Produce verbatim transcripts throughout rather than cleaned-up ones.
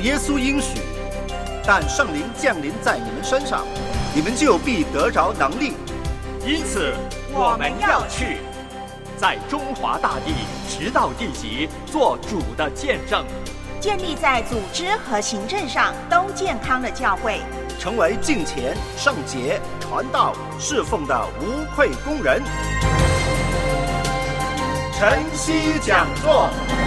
耶稣应许，但圣灵降临在你们身上，你们就必得着能力。 因此我们要去，在中华大地直到地极，做主的见证， 建立在组织和行政上都健康的教会， 成为敬虔、圣洁、传道、侍奉的无愧工人。晨曦讲座。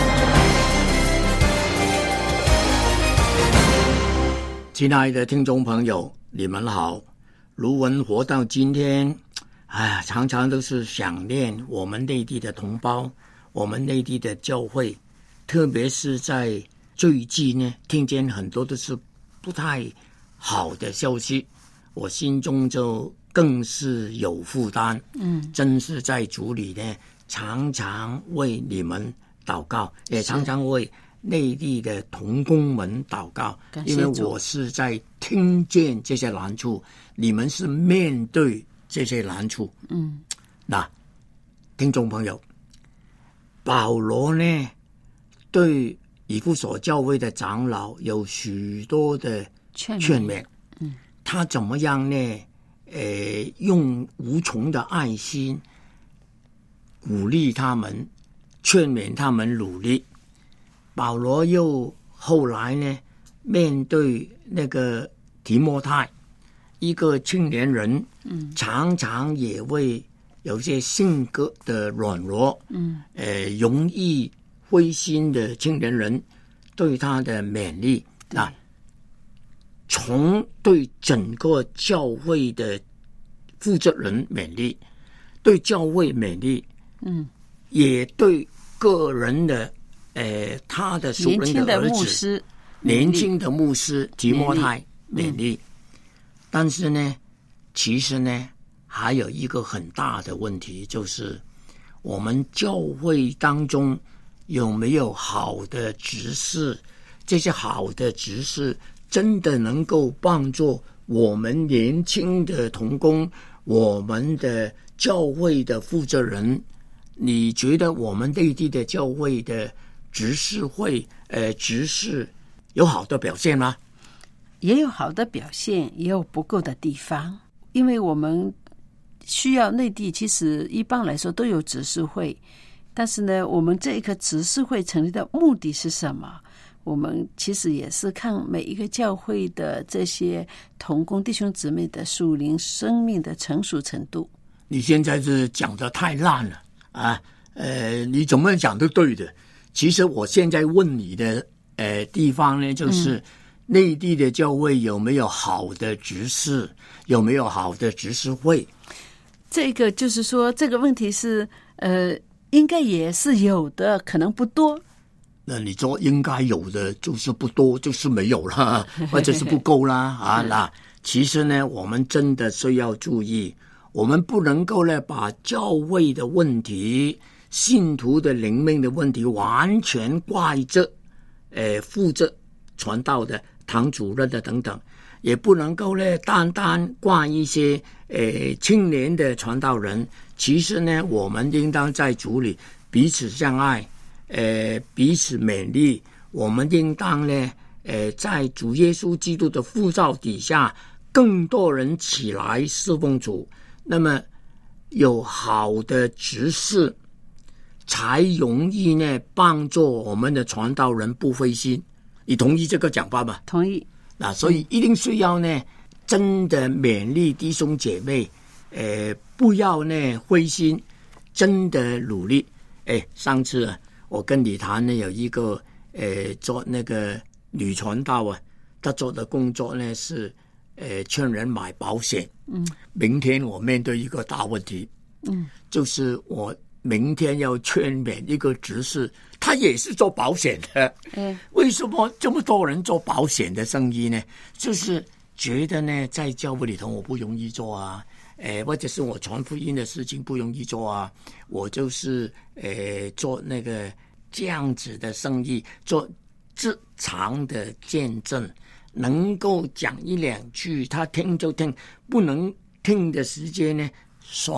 亲爱的听众朋友，你们好。卢文活到今天，哎呀，常常都是想念我们内地的同胞，我们内地的教会，特别是在最近呢，听见很多都是不太好的消息，我心中就更是有负担。嗯，真是在主里呢，常常为你们祷告，也常常为内地的同工们祷告，因为我是在听见这些难处，你们是面对这些难处。嗯，那听众朋友，保罗呢对以弗所教会的长老有许多的劝勉，嗯，他怎么样呢？呃，用无穷的爱心鼓励他们，劝勉他们努力。保罗又后来呢，面对那个提摩太，一个青年人，嗯，常常也会有些性格的软弱，嗯，呃，容易灰心的青年人，对他的勉励啊，从对整个教会的负责人勉励，对教会勉励，嗯，也对个人的。呃，他的属灵的儿子，年轻的牧师提摩太勉励、嗯，但是呢，其实呢，还有一个很大的问题，就是我们教会当中有没有好的执事？这些好的执事真的能够帮助我们年轻的同工，我们的教会的负责人？你觉得我们内地的教会的执事会，呃，执事有好的表现吗？ 也有好的表现，也有不够的地方。因为我们需要内地，其实一般来说都有执事会，但是呢，我们这一个执事会成立的目的是什么？我们其实也是看每一个教会的这些同工弟兄姊妹的属灵生命的成熟程度。 你现在是讲得太烂了啊！呃，你怎么讲都对的。其实我现在问你的呃地方呢，就是内地的教会有没有好的执事，有没有好的执事会？ 这个就是说，这个问题是呃，应该也是有的，可能不多。 那你说应该有的就是不多，就是没有啦，或者是不够啦啊？那其实呢，我们真的需要注意，我们不能够呢把教会的问题。信徒的灵命的问题完全怪着呃负责传道的堂主任的等等，也不能够呢单单怪一些呃青年的传道人。其实呢，我们应当在主里彼此相爱，呃彼此勉励。我们应当呢呃在主耶稣基督的呼召底下，更多人起来侍奉主。那么有好的执事，才容易呢帮助我们的传道人不灰心。你同意这个讲法吗？ 同意。 那所以一定需要呢真的勉励弟兄姐妹，呃不要呢灰心，真的努力。哎，上次啊我跟你谈呢，有一个呃做那个女传道啊，她做的工作呢是呃劝人买保险。嗯，明天我面对一个大问题，嗯，就是我明天要劝勉一个执事，他也是做保险的。嗯，为什么这么多人做保险的生意呢？就是觉得呢，在教会里头我不容易做啊，呃，或者是我传福音的事情不容易做啊，我就是呃做那个这样子的生意，做职场的见证，能够讲一两句，他听就听，不能听的时间呢，算了。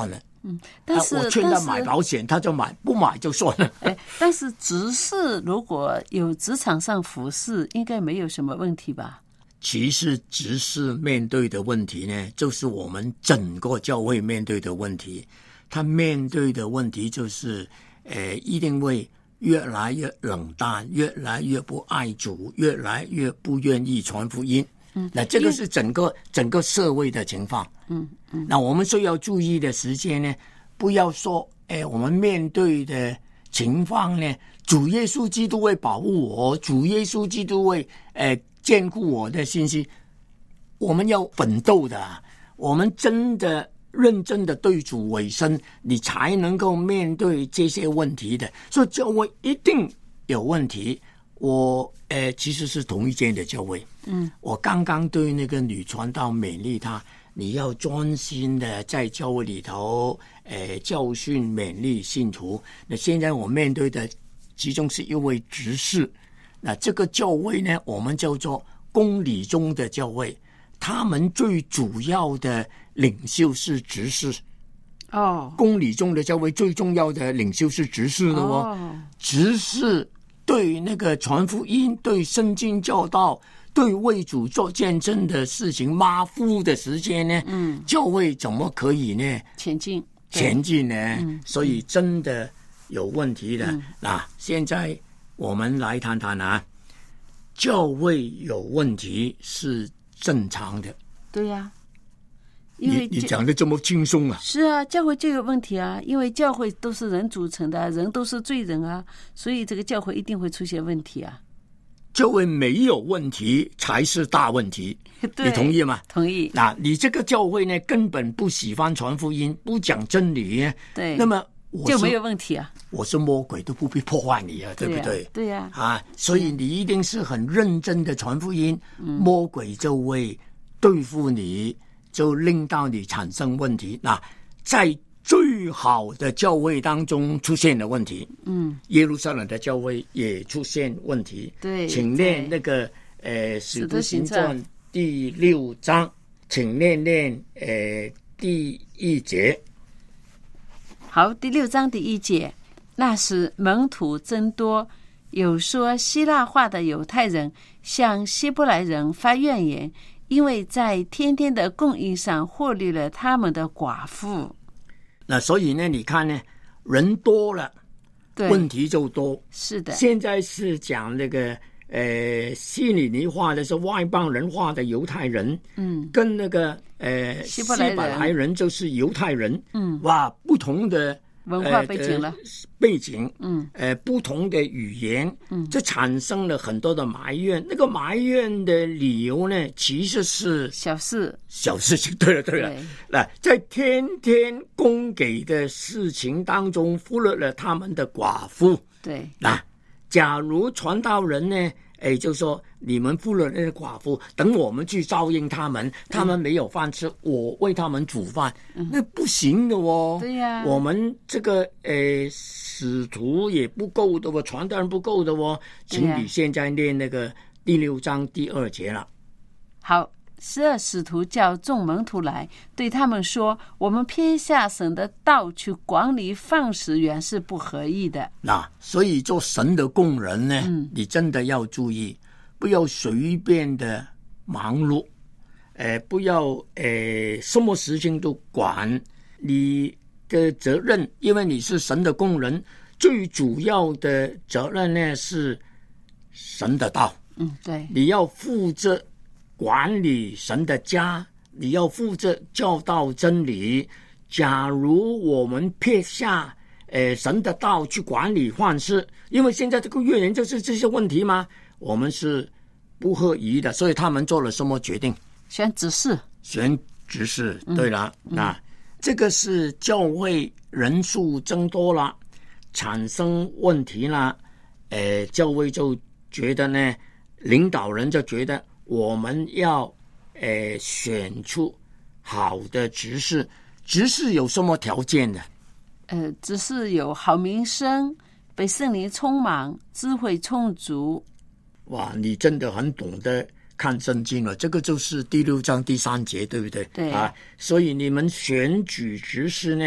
嗯，但是、 啊、我劝他买保险，他就买，不买就算了。 哎，但是执事如果有职场上服侍，应该没有什么问题吧？ 其实执事面对的问题呢，就是我们整个教会面对的问题。他面对的问题就是，呃，一定会越来越冷淡，越来越不爱主，越来越不愿意传福音。嗯，那这个是整个整个社会的情况。 嗯嗯， 那我们需要注意的时间呢，不要说，哎，我们面对的情况呢，主耶稣基督会保护我，主耶稣基督会，呃，兼顾我的信息。我们要奋斗的，我们真的认真的对主委身，你才能够面对这些问题的。所以教会一定有问题。我呃其实是同一间的教会，嗯，我刚刚对那个女传道勉励她，你要专心的在教会里头，呃教训勉励信徒。那现在我面对的其中是一位执事，那这个教会呢，我们叫做公理中的教会。他们最主要的领袖是执事哦， 公理中的教会最重要的领袖是执事的哦。 哦执事对那个传福音、对圣经教导、对为主做见证的事情马虎的时间呢，嗯，教会怎么可以呢前进前进呢？ 嗯、 所以真的有问题的。 嗯、 那现在我们来谈谈啊，教会有问题是正常的。 对呀、啊，因为你你讲的这么轻松啊？ 是啊，教会就有问题啊，因为教会都是人组成的，人都是罪人啊，所以这个教会一定会出现问题啊。 教会没有问题才是大问题，你同意吗？ 同意。 那你这个教会呢，根本不喜欢传福音，不讲真理， 对， 那么我就没有问题啊。 我是魔鬼都不必破坏你啊，对不对？ 对呀、啊， 啊，所以你一定是很认真的传福音，嗯、魔鬼就会对付你，就令到你产生问题。那在最好的教会当中出现了问题，嗯，耶路撒冷的教会也出现问题。 对， 请念那个呃《使徒行传》第六章，请念念呃第一节。 好，第六章第一节，那时门徒增多，有说希腊话的犹太人向希伯来人发怨言，因为在天天的供应上获利了他们的寡妇。 那所以呢，你看呢，人多了，问题就多。 是的， 现在是讲那个呃希里尼话的是外邦人话的犹太人，嗯，跟那个呃希伯来人, 希伯来人就是犹太人， 嗯， 哇，不同的文化背景了， 呃、背景， 嗯， 呃，不同的语言， 嗯， 这产生了很多的埋怨。那个埋怨的理由呢，其实是小事， 小事情。对了，对了，那在天天供给的事情当中，忽略了他们的寡妇。 对， 那假如传道人呢？哎，就说你们忽略那些寡妇，等我们去照应他们，他们没有饭吃，嗯、我为他们煮饭，嗯、那不行的哦。 对呀、啊， 我们这个呃使徒也不够的哦，传道人不够的哦。请你现在念那个第六章第二节了。 好。十二使徒叫众门徒来，对他们说：“我们偏下神的道去管理饭食，原是不合意的。” 那所以做神的工人呢， 嗯、 你真的要注意，不要随便的忙碌，呃，不要呃什么事情都管。你的责任，因为你是神的工人，最主要的责任呢是神的道。 嗯，对， 你要负责管理神的家，你要负责教导真理。假如我们撇下呃神的道去管理饭食，因为现在这个怨言就是这些问题吗？我们是不合宜的，所以他们做了什么决定？ 选执事， 选执事。对了，嗯、那、嗯、这个是教会人数增多了，产生问题了。呃，教会就觉得呢，领导人就觉得。我们要呃选出好的执事，执事有什么条件的？ 呃，执事有好名声，被圣灵充满，智慧充足。 哇，你真的很懂得看圣经了，这个就是第六章第三节，对不对？ 对啊，所以你们选举执事呢，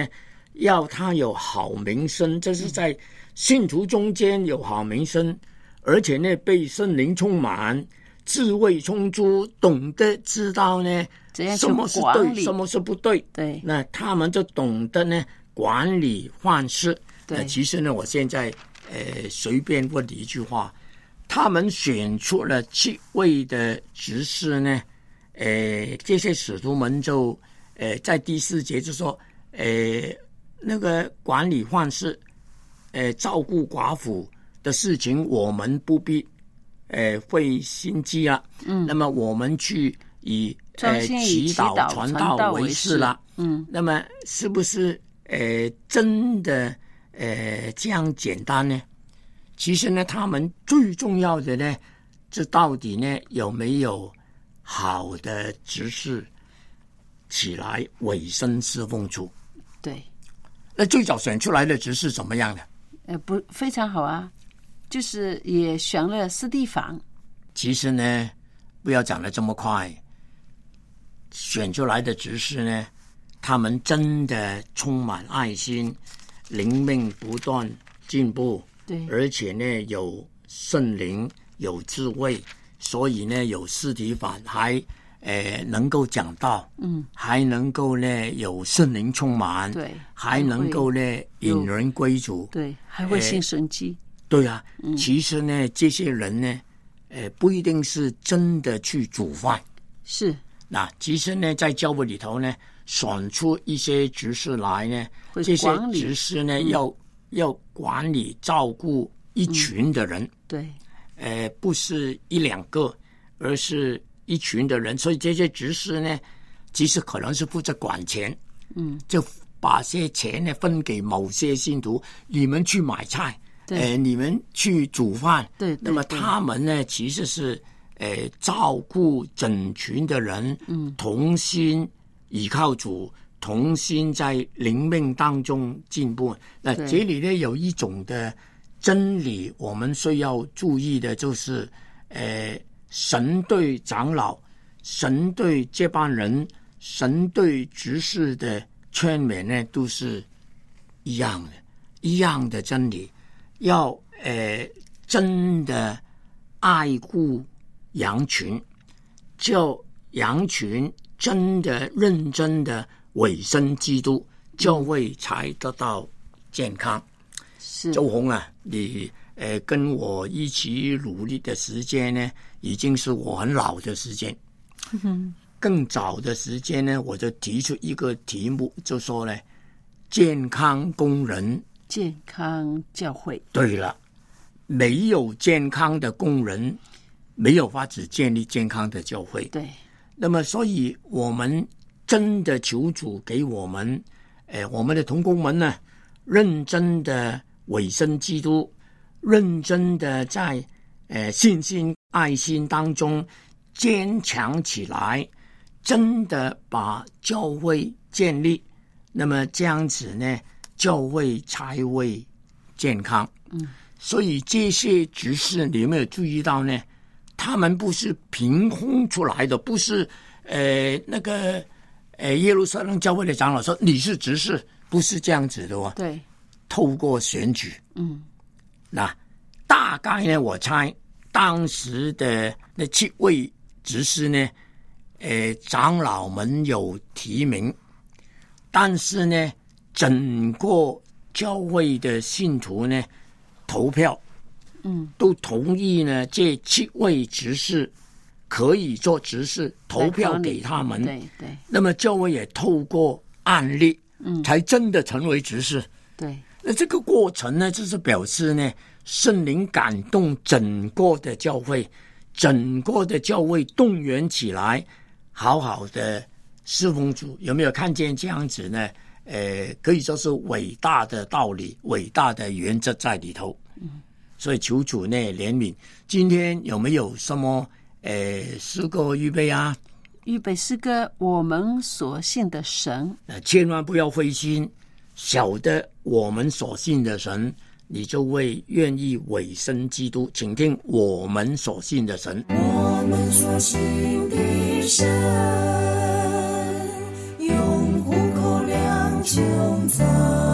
要他有好名声，这是在信徒中间有好名声，而且呢被圣灵充满，智慧充足，懂得知道呢什么是对，什么是不对。 对， 那他们就懂得呢管理万事。 对， 其实呢，我现在呃随便问你一句话，他们选出了七位的执事呢，呃，这些使徒们就呃在第四节就说，呃，那个管理万事，呃，照顾寡妇的事情，我们不必呃费心机了。嗯，那么我们去以呃祈祷传道为事了。嗯，那么是不是呃真的呃这样简单呢？其实呢，他们最重要的呢，这到底呢有没有好的执事起来委身侍奉主？ 对， 那最早选出来的执事怎么样呢？ 呃，不，非常好啊，就是也选了司提反。 其实呢，不要讲得这么快，选出来的执事呢，他们真的充满爱心，灵命不断进步。 对， 而且呢，有圣灵，有智慧，所以呢，有司提反还呃能够讲道，嗯，还能够呢有圣灵充满， 对， 还能够呢引人归主， 对，还会行神迹。 呃、对啊、嗯，其实呢，这些人呢，呃，不一定是真的去煮饭， 是。 那其实呢，在教会里头呢，选出一些执事来呢，这些执事呢、嗯、要。要管理照顾一群的人、嗯、 对， 呃，不是一两个，而是一群的人，所以这些执事呢，其实可能是负责管钱，嗯，就把些钱呢分给某些信徒，你们去买菜，呃，你们去煮饭， 对， 那么他们呢，其实是呃照顾整群的人，嗯，同心倚靠主。同心在灵命当中进步。那这里呢有一种的真理，我们需要注意的就是，呃，神对长老、神对接班人、神对执事的劝勉呢，都是一样的，一样的真理。要呃真的爱护羊群，叫羊群真的认真的。委身基督，教会才得到健康。 是周红啊，你呃跟我一起努力的时间呢，已经是我很老的时间。嗯、更早的时间呢，我就提出一个题目，就说呢，健康工人， 健康教会。 对了，没有健康的工人，没有法子建立健康的教会。 对， 那么所以我们。真的求主给我们，呃，我们的同工们呢，认真的委身基督，认真的在呃信心、爱心当中坚强起来，真的把教会建立。那么这样子呢，教会才会健康。嗯，所以这些执事，你有没有注意到呢？他们不是凭空出来的，不是呃那个。呃，耶路撒冷教会的长老说你是执事，不是这样子的哦。 对， 透过选举， 嗯， 那大概呢，我猜当时的那七位执事呢，呃，长老们有提名，但是呢，整个教会的信徒呢，投票， 嗯， 都同意呢，这七位执事。可以做执事，投票给他们。 对对。 那么教会也透过案例，嗯，才真的成为执事。 对。 那这个过程呢，就是表示呢，圣灵感动整个的教会，整个的教会动员起来，好好的侍奉主。有没有看见这样子呢？呃，可以说是伟大的道理，伟大的原则在里头。嗯。所以求主呢怜悯。今天有没有什么？呃，诗歌预备啊！ 预备诗歌，我们所信的神。 呃，千万不要灰心，晓得我们所信的神，你就会愿意委身基督。请听我们所信的神。 我们所信的神，用虎口两穹苍。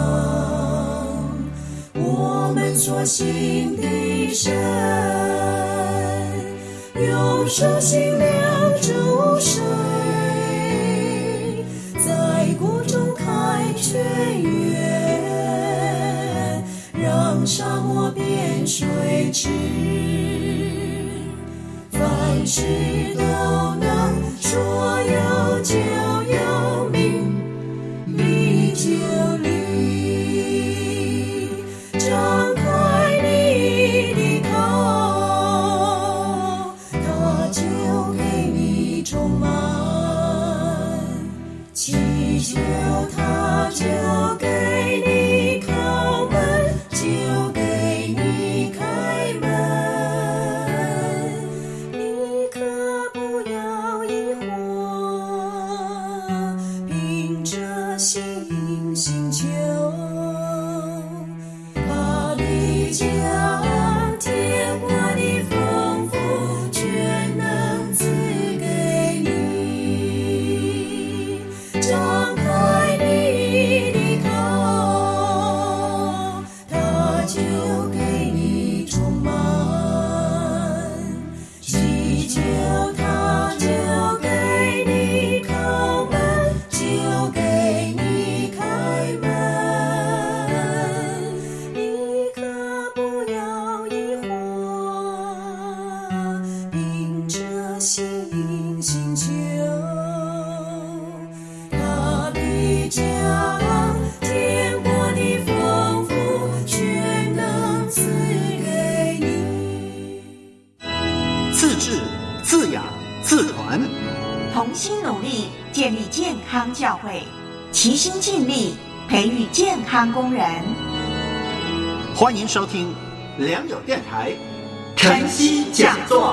所信的神，用手心量诸水，在谷中开泉源，让沙漠变水池，凡事都能说有就有，名必就理。张开你的口，他就给你充满，祈求他就给你叩门，就给你开门。你可不要疑惑，凭着信心求，他必将天国的丰富全能赐给你。张开你的口，他就给你充满，祈求他就给你叩门，就给你开门。你可不要疑惑，凭着信心求，他必将天国的丰富全能赐给你。 自治、自养、自传， 同心努力建立健康教会，齐心尽力培育健康工人。 欢迎收听良友电台晨曦讲座。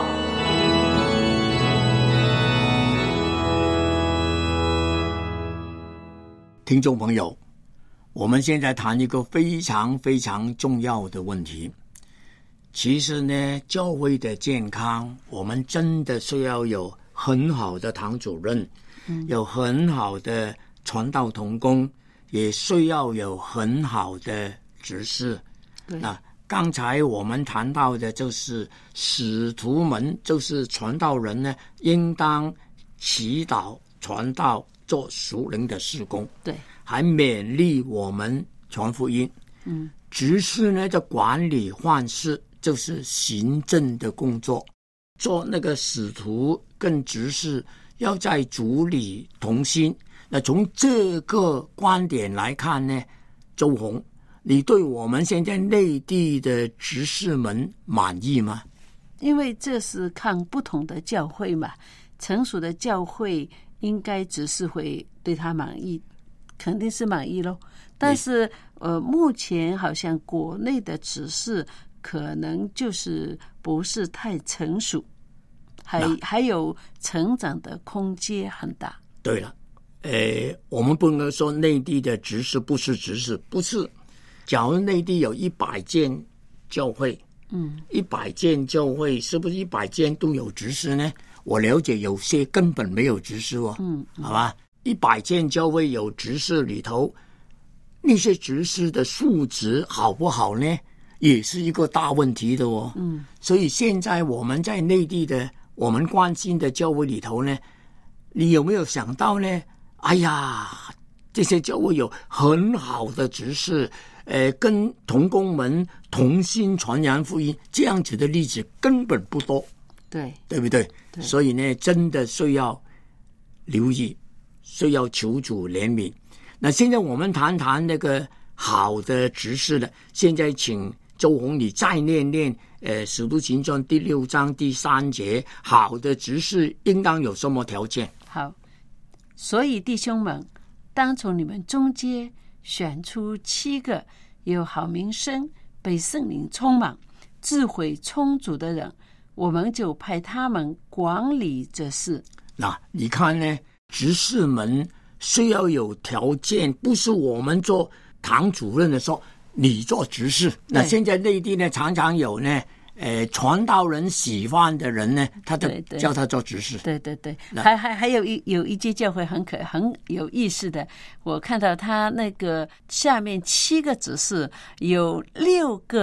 听众朋友，我们现在谈一个非常非常重要的问题。其实呢，教会的健康，我们真的需要有很好的堂主任，嗯、有很好的传道同工，也需要有很好的执事。那刚才我们谈到的就是使徒们，就是传道人呢，应当祈祷、传道、做属灵的事工。 对， 还勉励我们传福音。嗯，执事呢，就管理万事，就是行政的工作。做那个使徒跟执事要在主里同心。那从这个观点来看呢，周鸿，你对我们现在内地的执事们满意吗？ 因为这是看不同的教会嘛，成熟的教会应该执事会对他满意，肯定是满意咯。但是呃，目前好像国内的执事可能就是不是太成熟，还还有成长的空间很大。 对了，呃，我们不能说内地的执事不是执事，不是。假如内地有一百间教会，嗯，一百间教会是不是一百间都有执事呢？我了解有些根本没有执事哦，嗯，好吧，一百间教会有执事里头，那些执事的素质好不好呢？也是一个大问题的哦，嗯，所以现在我们在内地的我们关心的教会里头呢，你有没有想到呢？哎呀，这些教会有很好的执事。呃，跟同工们同心传扬福音，这样子的例子根本不多， 对， 对不 对, 对？所以呢，真的需要留意，需要求主怜悯。那现在我们谈谈那个好的执事了。现在请周鸿你再念念，呃，《使徒行传》第六章第三节，好的执事应当有什么条件？ 好，所以弟兄们，当从你们中间选出七个有好名声、被圣灵充满、智慧充足的人，我们就派他们管理这事。 那你看呢，执事们需要有条件，不是我们做堂主任的时候你做执事。那现在内地呢，常常有呢呃，传道人喜欢的人呢，他就叫他做执事。 对对对，还还还有一有一间教会很可很有意思的，我看到他那个下面七个执事，有六个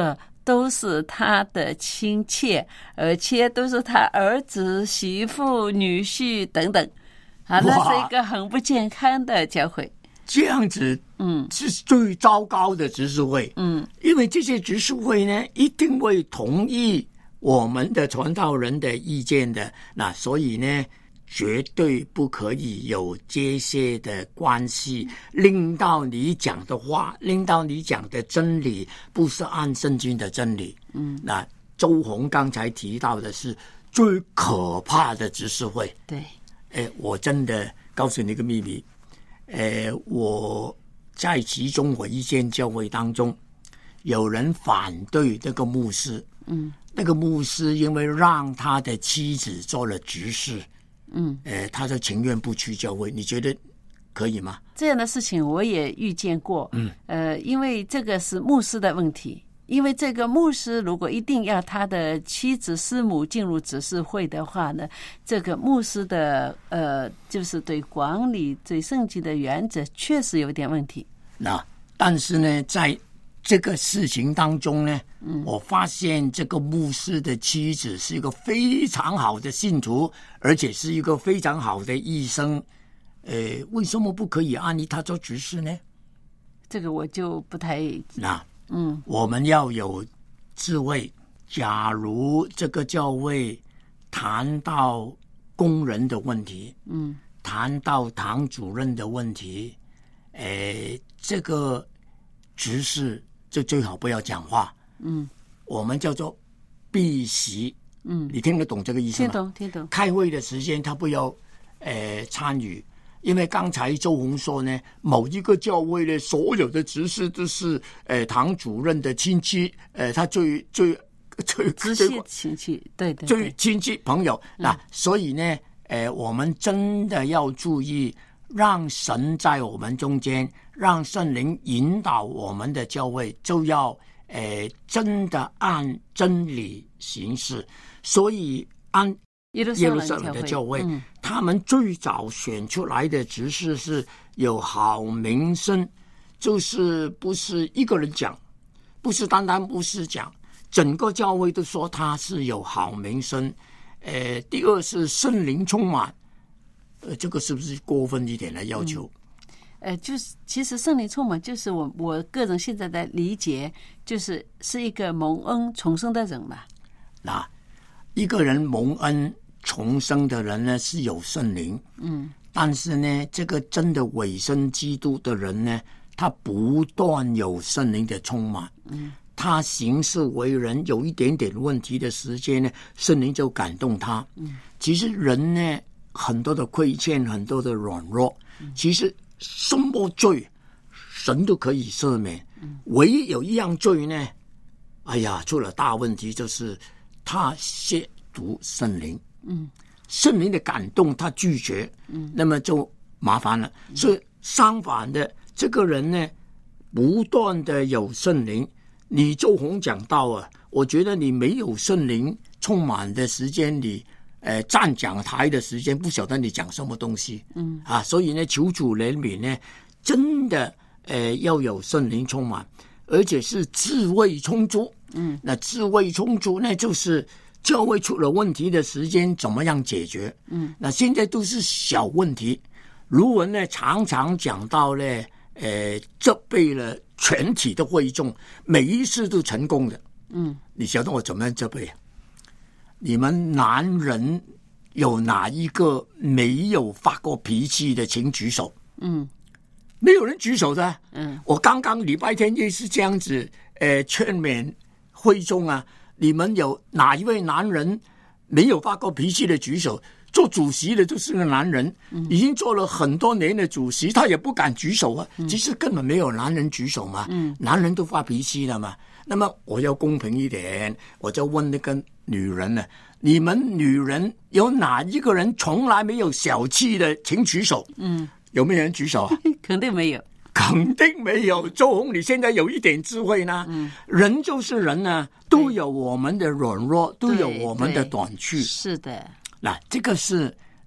都是他的亲戚，而且都是他儿子、媳妇、女婿等等，啊，那是一个很不健康的教会。 这样子，嗯，是最糟糕的执事会，嗯，因为这些执事会呢，一定会同意我们的传道人的意见的，那所以呢，绝对不可以有这些的关系，令到你讲的话，令到你讲的真理不是按圣经的真理。嗯，那周鸿刚才提到的是最可怕的执事会。 对， 哎，我真的告诉你一个秘密。呃，我在其中我一间教会当中，有人反对那个牧师，嗯，那个牧师因为让他的妻子做了执事，嗯，呃，他就情愿不去教会，你觉得可以吗？ 这样的事情我也遇见过，嗯，呃，因为这个是牧师的问题。因为这个牧师如果一定要他的妻子师母进入执事会的话呢，这个牧师的呃，就是对管理对圣经的原则确实有点问题。 那但是呢，在这个事情当中呢，嗯，我发现这个牧师的妻子是一个非常好的信徒，而且是一个非常好的医生。呃，为什么不可以按立他做执事呢？ 这个我就不太那。嗯，我们要有智慧。假如这个教会谈到工人的问题，嗯，谈到堂主任的问题，诶，这个执事就最好不要讲话。嗯，我们叫做避席。嗯，你听得懂这个意思吗？ 听懂，听懂。 开会的时间他不要诶参与。因为刚才周鸿说呢，某一个教会呢，所有的执事都是呃堂主任的亲戚，呃，他最最最直系亲戚，对对， 最亲戚朋友。嗯、那所以呢，呃，我们真的要注意，让神在我们中间，让圣灵引导我们的教会，就要呃真的按真理行事。所以按耶路撒冷的教会，嗯，他们最早选出来的执事是有好名声，就是不是一个人讲，不是单单牧师讲，整个教会都说他是有好名声。呃，第二是圣灵充满，呃，这个是不是过分一点的要求？ 嗯、呃，就是其实圣灵充满，就是我我个人现在的理解，就是是一个蒙恩重生的人嘛。 那一个人蒙恩重生的人呢，是有圣灵，嗯，但是呢，这个真的委身基督的人呢，他不断有圣灵的充满，嗯，他行事为人有一点点问题的时间呢，圣灵就感动他。嗯，其实人呢，很多的亏欠，很多的软弱，嗯、其实什么罪，神都可以赦免，嗯，唯一有一样罪呢，哎呀，出了大问题，就是他亵渎圣灵。嗯，圣灵的感动他拒绝，嗯，那么就麻烦了。嗯、所以相反的，这个人呢，不断的有圣灵。你周鸿讲到啊，我觉得你没有圣灵充满的时间里，呃，站讲台的时间，不晓得你讲什么东西。嗯，啊，所以呢，求主怜悯呢，真的呃要有圣灵充满，而且是智慧充足。嗯，那智慧充足呢，就是教会出了问题的时间怎么样解决？嗯，那现在都是小问题。卢文呢常常讲到呢，呃，责备了全体的会众，每一次都成功的。嗯，你晓得我怎么样责备？你们男人有哪一个没有发过脾气的，请举手。嗯，没有人举手的。嗯，我刚刚礼拜天也是这样子，呃，劝勉会众啊。你们有哪一位男人没有发过脾气的举手？做主席的就是个男人，嗯、已经做了很多年的主席，他也不敢举手啊。嗯、其实根本没有男人举手嘛，嗯、男人都发脾气了嘛。那么我要公平一点，我就问那个女人呢：你们女人有哪一个人从来没有小气的？请举手。嗯，有没有人举手啊？ 肯定没有。 肯定没有。周鸿，你现在有一点智慧呢。嗯，人就是人呢，都有我们的软弱，都有我们的短处。 是的。 那这个是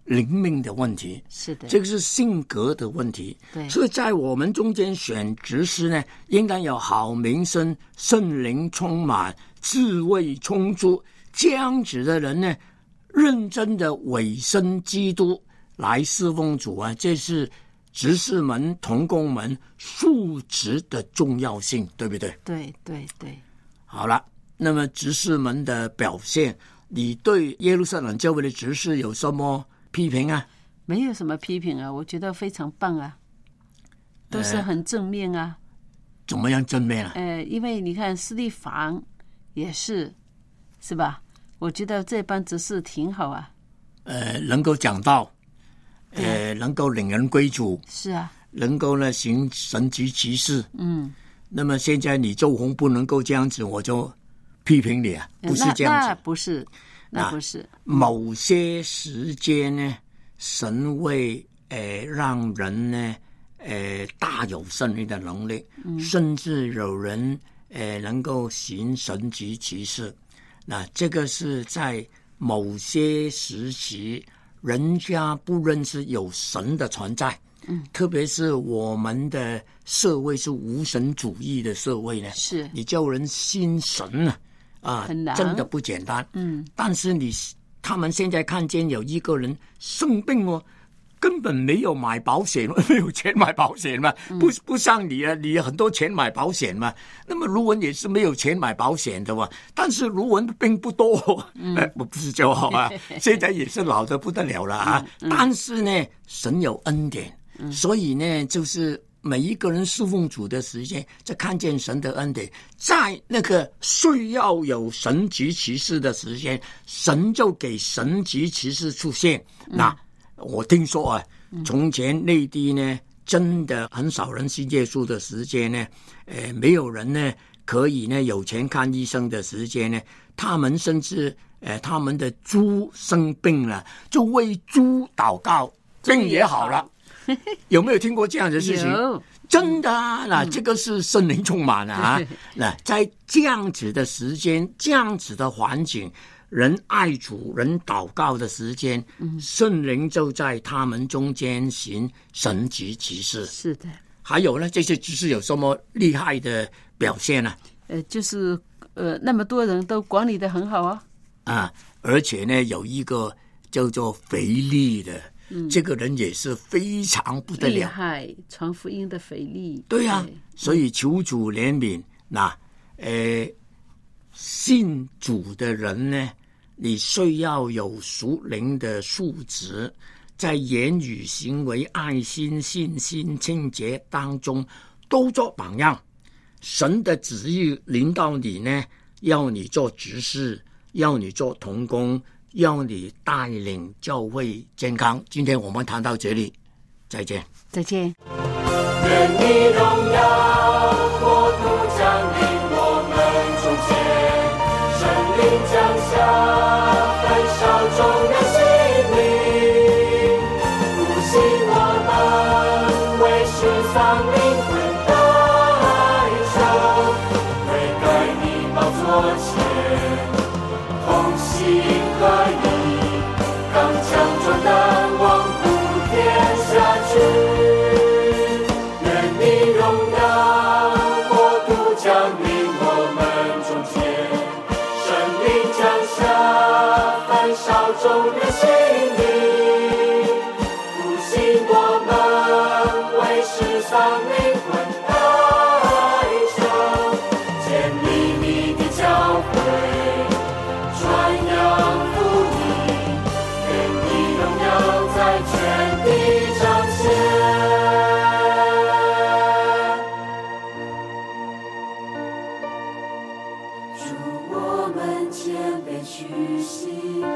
灵命的问题， 是的， 这个是性格的问题。 对， 所以在我们中间选执事呢，应该有好名声、圣灵充满、智慧充足，这样子的人呢，认真的委身基督来侍奉主啊，这是执事们、同工们素质的重要性，对不对？ 对对对。 好了，那么执事们的表现，你对耶路撒冷教会的执事有什么批评啊？ 没有什么批评啊，我觉得非常棒啊，都是很正面啊。 呃、怎么样正面啊？ 呃，因为你看司立房也是，是吧？我觉得这班执事挺好啊。 呃，能够讲道，呃，能够领人归主， 是啊， 能够呢行神迹奇事。 嗯。 那么现在你周鸿不能够这样子，我就批评你啊，不是这样子。 那, 那不是，那不是。 某些时间呢，神会呃让人呢呃大有圣灵的能力，嗯、甚至有人呃能够行神迹奇事。那这个是在某些时期，人家不认识有神的存在。嗯，特别是我们的社会是无神主义的社会呢， 是你叫人信神呢，啊， 很难， 真的不简单。 嗯， 但是你他们现在看见有一个人生病哦，根本没有买保险，没有钱买保险嘛， 嗯、 不不像你啊，你有很多钱买保险嘛。那么卢文也是没有钱买保险的嘛，但是卢文并不多，嗯，哎，不是就好啊，现在也是老得不得了了啊。嗯嗯、但是呢，神有恩典。嗯、所以呢，就是每一个人侍奉主的时间，在看见神的恩典，在那个需要有神迹奇事的时间，神就给神迹奇事出现。嗯、那我听说啊，从前内地呢，真的很少人信耶稣的时间呢，呃，没有人呢可以呢有钱看医生的时间呢，他们甚至呃他们的猪生病了，就为猪祷告，病也好了。有没有听过这样的事情？ 有， 真的啊！那、嗯、这个是圣灵充满了啊！那在这样子的时间、这样子的环境，人爱主、人祷告的时间，嗯、圣灵就在他们中间行神迹奇事。 是的。 还有呢，这些执事有什么厉害的表现呢？ 呃，就是呃，那么多人都管理得很好啊。 啊，而且呢，有一个叫做腓利的。嗯、这个人也是非常不得了， 厉害，传福音的腓利。 对啊，所以求主怜悯。那呃，信主的人呢，你需要有属灵的素质，在言语、行为、爱心、信心、清洁当中都做榜样。神的旨意临到你呢，要你做执事，要你做同工，要你带领教会健康。今天我们谈到这里，再见。 再见。 愿你荣耀国度降临我们中间，圣灵降下，焚烧众人心灵，复兴我们，为世上灵魂代求，悔改你宝座前，同心合一，刚强壮胆，往普天下去。降临我们中间，圣灵降下，焚烧众人心灵，复兴我们，为世上灵魂代求，建立你的教会，传扬福音，愿你荣耀在全地彰显。屈膝，